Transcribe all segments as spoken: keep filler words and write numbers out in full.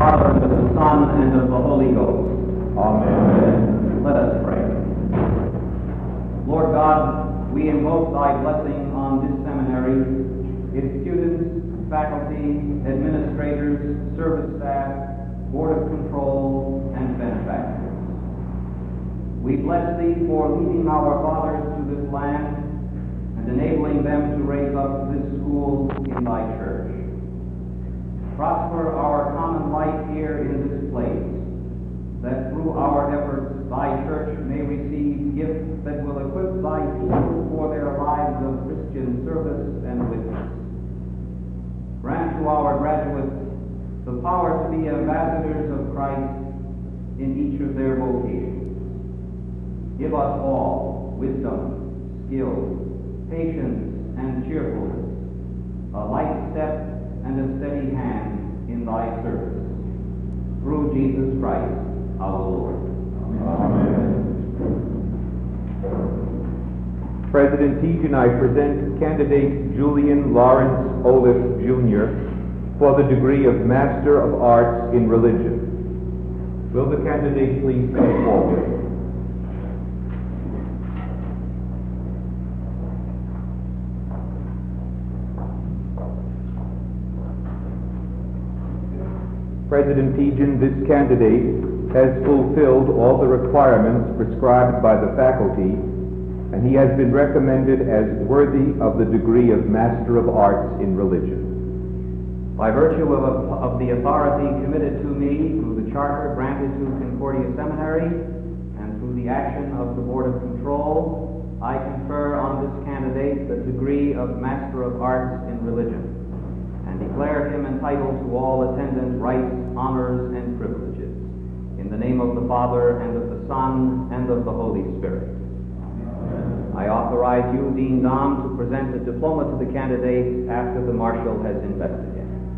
Father, and of the Son, and of the Holy Ghost. Amen. Let us pray. Lord God, we invoke thy blessing on this seminary, its students, faculty, administrators, service staff, board of control, and benefactors. We bless thee for leading our fathers to this land and enabling them to raise up this school in thy church. Prosper our common life here in this place, that through our efforts thy church may receive gifts that will equip thy people for their lives of Christian service and witness. Grant to our graduates the power to be ambassadors of Christ in each of their vocations. Give us all wisdom, skill, patience, and cheerfulness, a light step and a steady hand in thy service. Through Jesus Christ, our Lord. Amen. President Teague and I present candidate Julian Lawrence Olaf, Junior for the degree of Master of Arts in Religion. Will the candidate please come forward? President Teagan, this candidate has fulfilled all the requirements prescribed by the faculty, and he has been recommended as worthy of the degree of Master of Arts in Religion. By virtue of, of the authority committed to me through the charter granted to Concordia Seminary and through the action of the Board of Control, I confer on this candidate the degree of Master of Arts in Religion, and declare him entitled to all attendant rights, honors, and privileges. In the name of the Father, and of the Son, and of the Holy Spirit. Amen. I authorize you, Dean Dom, to present a diploma to the candidate after the marshal has invested him.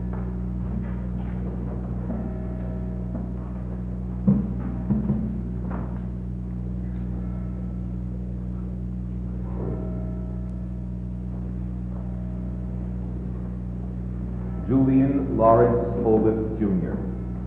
Julian Lawrence Olaf, Junior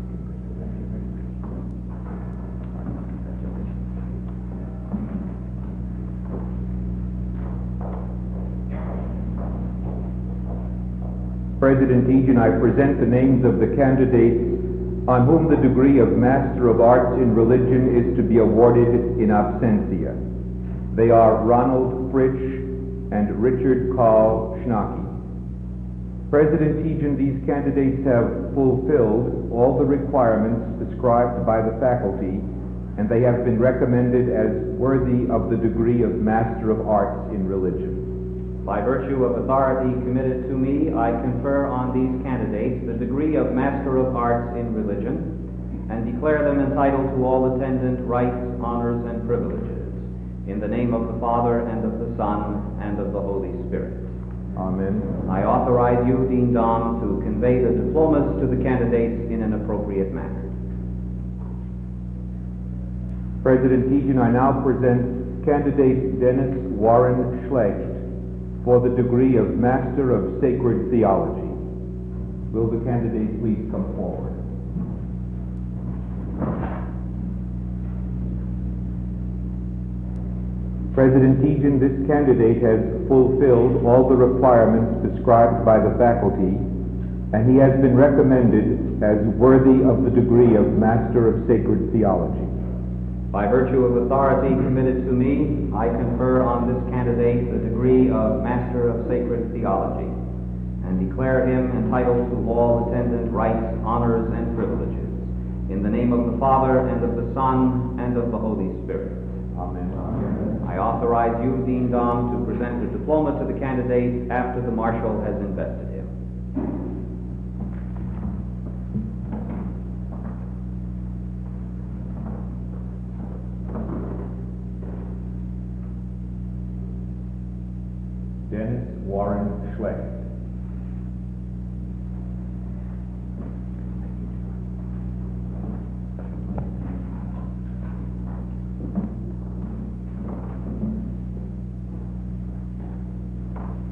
President Egan, I present the names of the candidates on whom the degree of Master of Arts in Religion is to be awarded in absentia. They are Ronald Fritsch and Richard Carl Schnacke. President Teagan, these candidates have fulfilled all the requirements prescribed by the faculty, and they have been recommended as worthy of the degree of Master of Arts in Religion. By virtue of authority committed to me, I confer on these candidates the degree of Master of Arts in Religion, and declare them entitled to all attendant rights, honors, and privileges. In the name of the Father, and of the Son, and of the Holy Spirit. Amen. I authorize you, Dean Dom, to convey the diplomas to the candidates in an appropriate manner. President Teagan, I now present candidate Dennis Warren Schlecht for the degree of Master of Sacred Theology. Will the candidate please come forward? President Teagan, this candidate has fulfilled all the requirements prescribed by the faculty, and he has been recommended as worthy of the degree of Master of Sacred Theology. By virtue of authority committed to me, I confer on this candidate the degree of Master of Sacred Theology, and declare him entitled to all attendant rights, honors, and privileges. In the name of the Father, and of the Son, and of the Holy Spirit. Amen. Amen. I authorize you, Dean Dom, to present a diploma to the candidate after the marshal has invested him. Dennis Warren Schlecht.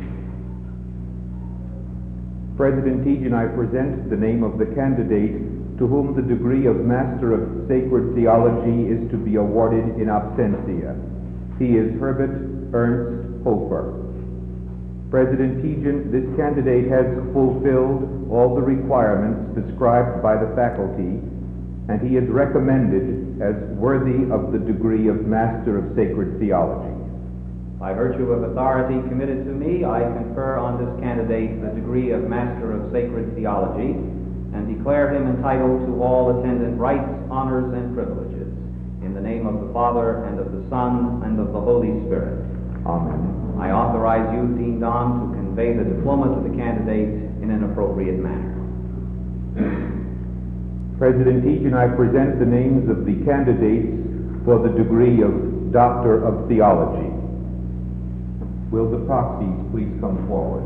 President Teagan, I present the name of the candidate to whom the degree of Master of Sacred Theology is to be awarded in absentia. He is Herbert Ernst Hofer. President Tejan, this candidate has fulfilled all the requirements prescribed by the faculty, and he is recommended as worthy of the degree of Master of Sacred Theology. By virtue of authority committed to me, I confer on this candidate the degree of Master of Sacred Theology and declare him entitled to all attendant rights, honors, and privileges. In the name of the Father, and of the Son, and of the Holy Spirit. Amen. I authorize you, Dean Dom, to convey the diploma to the candidate in an appropriate manner. President Tejan, I present the names of the candidates for the degree of Doctor of Theology. Will the proxies please come forward?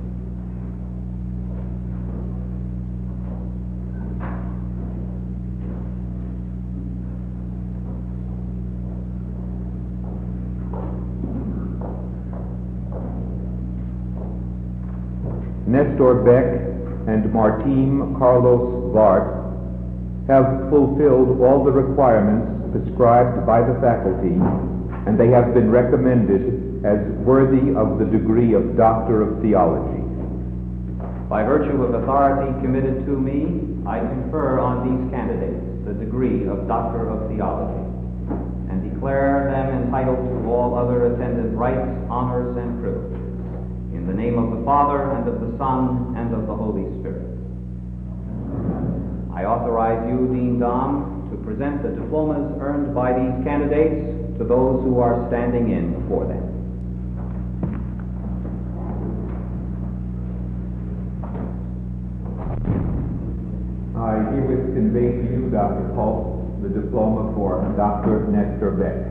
Nestor Beck and Martim Carlos Vart have fulfilled all the requirements prescribed by the faculty, and they have been recommended as worthy of the degree of Doctor of Theology. By virtue of authority committed to me, I confer on these candidates the degree of Doctor of Theology and declare them entitled to all other attendant rights, honors, and privileges. In the name of the Father, and of the Son, and of the Holy Spirit. I authorize you, Dean Dom, to present the diplomas earned by these candidates to those who are standing in before them. I herewith convey to you, Doctor Pulse, the diploma for Doctor Nestor Beck.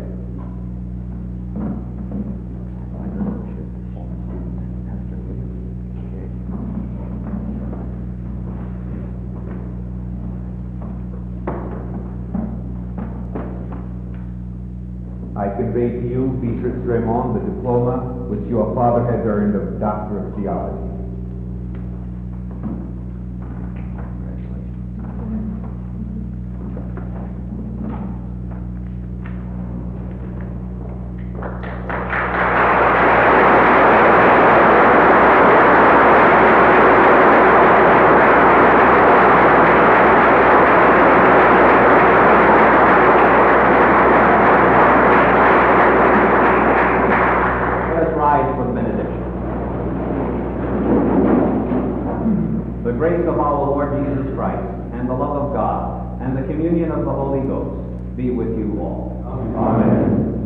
I convey to you, Beatrice Raymond, the diploma which your father has earned of Doctor of Theology. The grace of our Lord Jesus Christ, and the love of God, and the communion of the Holy Ghost be with you all. Amen.